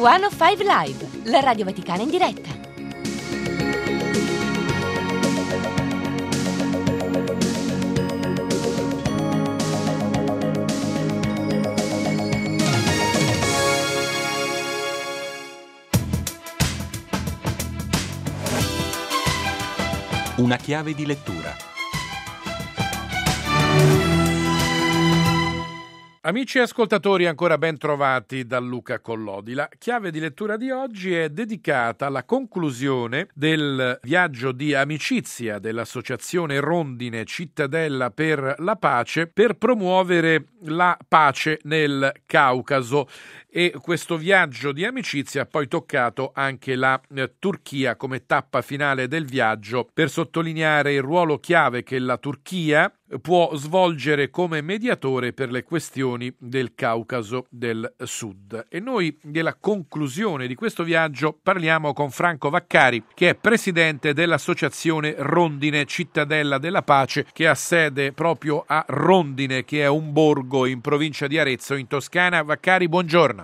105 Live, la Radio Vaticana in diretta. Una chiave di lettura. Amici ascoltatori, ancora ben trovati da Luca Collodi. La chiave di lettura di oggi è dedicata alla conclusione del viaggio di amicizia dell'Associazione Rondine Cittadella per la Pace per promuovere la pace nel Caucaso. E questo viaggio di amicizia ha poi toccato anche la Turchia come tappa finale del viaggio, per sottolineare il ruolo chiave che la Turchia può svolgere come mediatore per le questioni del Caucaso del Sud. E noi della conclusione di questo viaggio parliamo con Franco Vaccari, che è presidente dell'Associazione Rondine Cittadella della Pace, che ha sede proprio a Rondine, che è un borgo in provincia di Arezzo, in Toscana. Vaccari, buongiorno.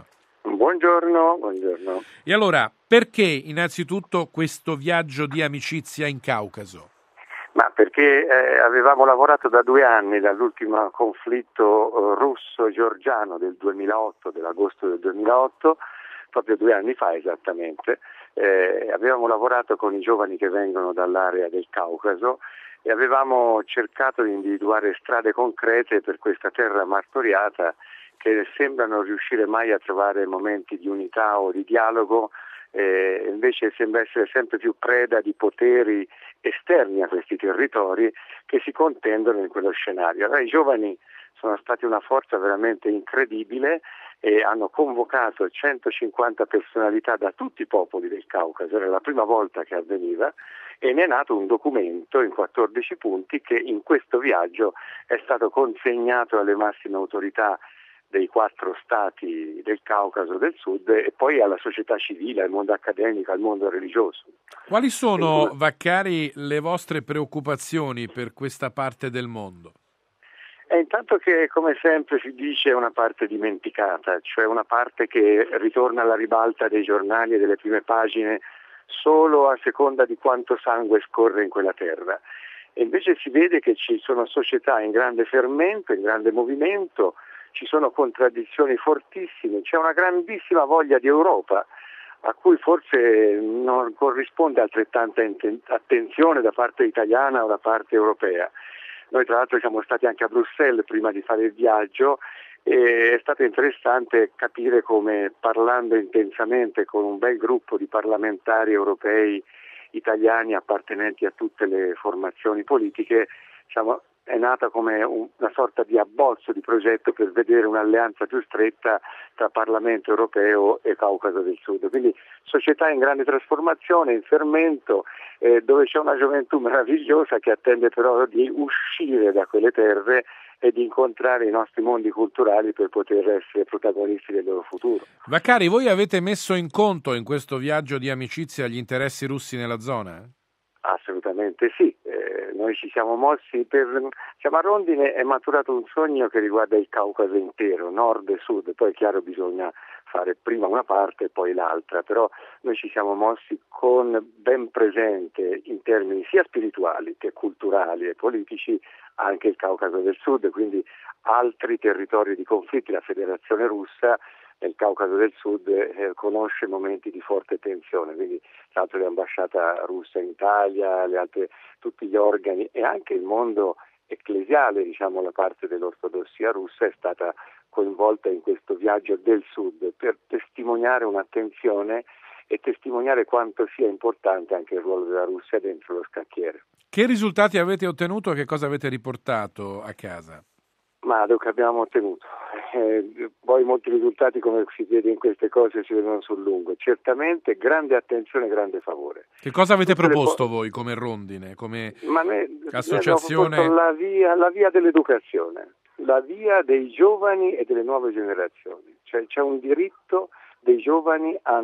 Buongiorno. E allora, perché innanzitutto questo viaggio di amicizia in Caucaso? Ma perché avevamo lavorato da 2 anni, dall'ultimo conflitto russo-georgiano del 2008, dell'agosto del 2008, proprio 2 anni fa esattamente. Avevamo lavorato con i giovani che vengono dall'area del Caucaso e avevamo cercato di individuare strade concrete per questa terra martoriata che sembrano riuscire mai a trovare momenti di unità o di dialogo, invece sembra essere sempre più preda di poteri esterni a questi territori che si contendono in quello scenario. Allora, i giovani sono stati una forza veramente incredibile e hanno convocato 150 personalità da tutti i popoli del Caucaso, era la prima volta che avveniva, e ne è nato un documento in 14 punti che in questo viaggio è stato consegnato alle massime autorità dei 4 stati del Caucaso del Sud e poi alla società civile, al mondo accademico, al mondo religioso. Quali sono, Vaccari, le vostre preoccupazioni per questa parte del mondo? Intanto che, come sempre si dice, è una parte dimenticata, cioè una parte che ritorna alla ribalta dei giornali e delle prime pagine solo a seconda di quanto sangue scorre in quella terra. E invece si vede che ci sono società in grande fermento, in grande movimento, ci sono contraddizioni fortissime, c'è una grandissima voglia di Europa a cui forse non corrisponde altrettanta attenzione da parte italiana o da parte europea. Noi tra l'altro siamo stati anche a Bruxelles prima di fare il viaggio e è stato interessante capire come, parlando intensamente con un bel gruppo di parlamentari europei italiani appartenenti a tutte le formazioni politiche, è nata come una sorta di abbozzo di progetto per vedere un'alleanza più stretta tra Parlamento europeo e Caucaso del Sud. Quindi società in grande trasformazione, in fermento, dove c'è una gioventù meravigliosa che attende però di uscire da quelle terre e di incontrare i nostri mondi culturali per poter essere protagonisti del loro futuro. Vaccari, voi avete messo in conto in questo viaggio di amicizia gli interessi russi nella zona? Assolutamente sì, noi ci siamo mossi a Rondine è maturato un sogno che riguarda il Caucaso intero, nord e sud, poi è chiaro bisogna fare prima una parte e poi l'altra, però noi ci siamo mossi con ben presente in termini sia spirituali che culturali e politici anche il Caucaso del Sud, quindi altri territori di conflitti. La Federazione Russa nel Caucaso del Sud conosce momenti di forte tensione, quindi tra l'altro l'ambasciata russa in Italia, tutti gli organi e anche il mondo ecclesiale, la parte dell'ortodossia russa è stata coinvolta in questo viaggio del Sud per testimoniare un'attenzione e testimoniare quanto sia importante anche il ruolo della Russia dentro lo scacchiere. Che risultati avete ottenuto e che cosa avete riportato a casa? Ma che abbiamo ottenuto? Poi molti risultati, come si vede in queste cose, si vedono sul lungo. Certamente grande attenzione, grande favore. Che cosa avete proposto voi come Rondine, come associazione? Noi abbiamo la via dell'educazione, la via dei giovani e delle nuove generazioni. Cioè c'è un diritto dei giovani a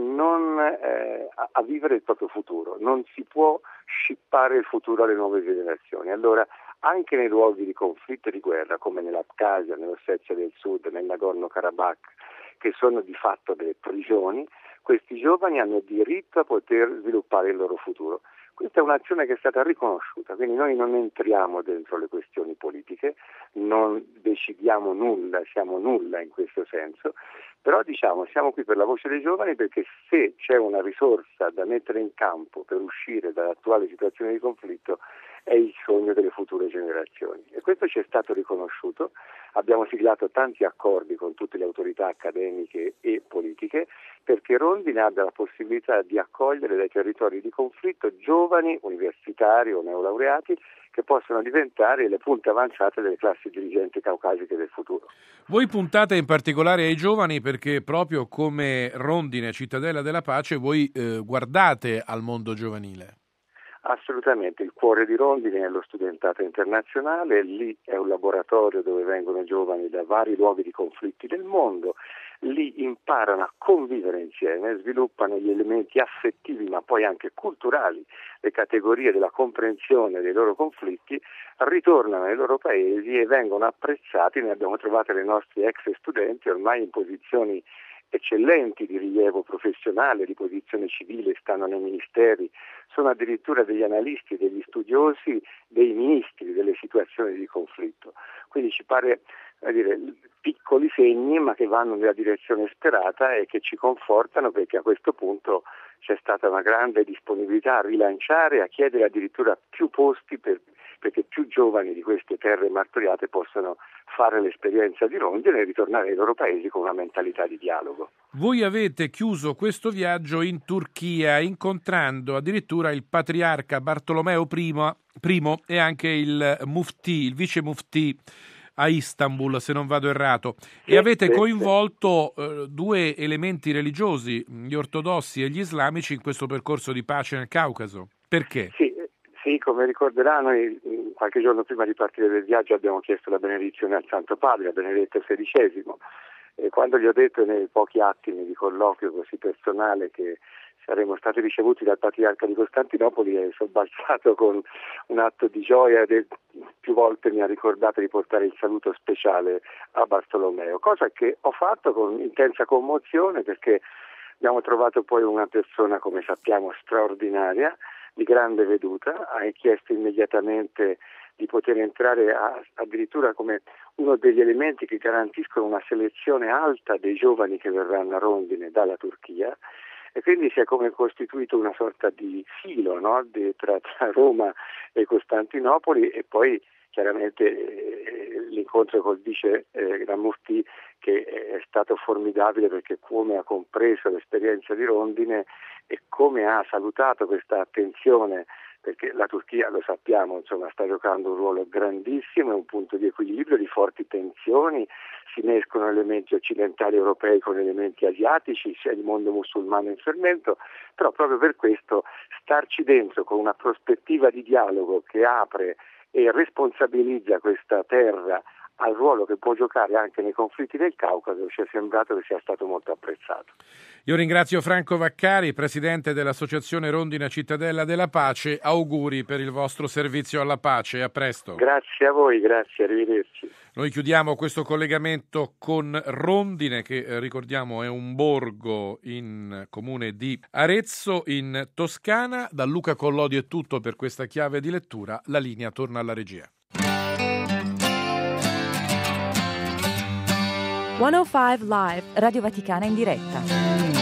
vivere il proprio futuro. Non si può scippare il futuro alle nuove generazioni. Allora, anche nei luoghi di conflitto e di guerra, come nell'Abkhazia, nell'Ossetia del Sud, nel Nagorno-Karabakh, che sono di fatto delle prigioni, questi giovani hanno diritto a poter sviluppare il loro futuro. Questa è un'azione che è stata riconosciuta, quindi noi non entriamo dentro le questioni politiche, non decidiamo nulla, siamo nulla in questo senso, però siamo qui per la voce dei giovani, perché se c'è una risorsa da mettere in campo per uscire dall'attuale situazione di conflitto è il sogno delle future generazioni, e questo ci è stato riconosciuto. Abbiamo siglato tanti accordi con tutte le autorità accademiche e politiche perché Rondine abbia la possibilità di accogliere dai territori di conflitto giovani universitari o neolaureati che possono diventare le punte avanzate delle classi dirigenti caucasiche del futuro. Voi puntate in particolare ai giovani perché proprio come Rondine, Cittadella della Pace, voi guardate al mondo giovanile. Assolutamente, il cuore di Rondine è lo studentato internazionale, lì è un laboratorio dove vengono giovani da vari luoghi di conflitti del mondo, lì imparano a convivere insieme, sviluppano gli elementi affettivi ma poi anche culturali, le categorie della comprensione dei loro conflitti, ritornano nei loro paesi e vengono apprezzati. Ne abbiamo trovate le nostre ex studenti ormai in posizioni eccellenti di rilievo professionale, di posizione civile, stanno nei ministeri, sono addirittura degli analisti, degli studiosi, dei ministri delle situazioni di conflitto. Quindi ci pare piccoli segni ma che vanno nella direzione sperata e che ci confortano, perché a questo punto c'è stata una grande disponibilità a rilanciare, a chiedere addirittura più posti perché più giovani di queste terre martoriate possano fare l'esperienza di Rondine e ritornare ai loro paesi con una mentalità di dialogo. Voi avete chiuso questo viaggio in Turchia incontrando addirittura il patriarca Bartolomeo I e anche il Mufti, il vice Mufti a Istanbul, se non vado errato, e avete coinvolto due elementi religiosi, gli ortodossi e gli islamici, in questo percorso di pace nel Caucaso. Perché? Sì, come ricorderà, noi qualche giorno prima di partire del viaggio abbiamo chiesto la benedizione al Santo Padre, a Benedetto XVI, e quando gli ho detto nei pochi attimi di colloquio così personale che saremmo stati ricevuti dal Patriarca di Costantinopoli, è sobbalzato con un atto di gioia ed più volte mi ha ricordato di portare il saluto speciale a Bartolomeo, cosa che ho fatto con intensa commozione, perché abbiamo trovato poi una persona, come sappiamo, straordinaria, di grande veduta. Ha chiesto immediatamente di poter entrare addirittura come uno degli elementi che garantiscono una selezione alta dei giovani che verranno a Rondine dalla Turchia, e quindi si è come costituito una sorta di filo, no? tra Roma e Costantinopoli, e poi chiaramente l'incontro col vice Gran Mufti, che è stato formidabile, perché come ha compreso l'esperienza di Rondine e come ha salutato questa attenzione, perché la Turchia, lo sappiamo, sta giocando un ruolo grandissimo, è un punto di equilibrio, di forti tensioni, si mescolano elementi occidentali europei con elementi asiatici, c'è il mondo musulmano in fermento, però proprio per questo starci dentro con una prospettiva di dialogo che apre e responsabilizza questa terra al ruolo che può giocare anche nei conflitti del Caucaso, ci è sembrato che sia stato molto apprezzato. Io ringrazio Franco Vaccari, presidente dell'Associazione Rondine Cittadella della Pace. Auguri per il vostro servizio alla pace. A presto. Grazie a voi, grazie, arrivederci. Noi chiudiamo questo collegamento con Rondine, che ricordiamo è un borgo in comune di Arezzo, in Toscana. Da Luca Collodi è tutto per questa chiave di lettura. La linea torna alla regia. 105 Live, Radio Vaticana in diretta.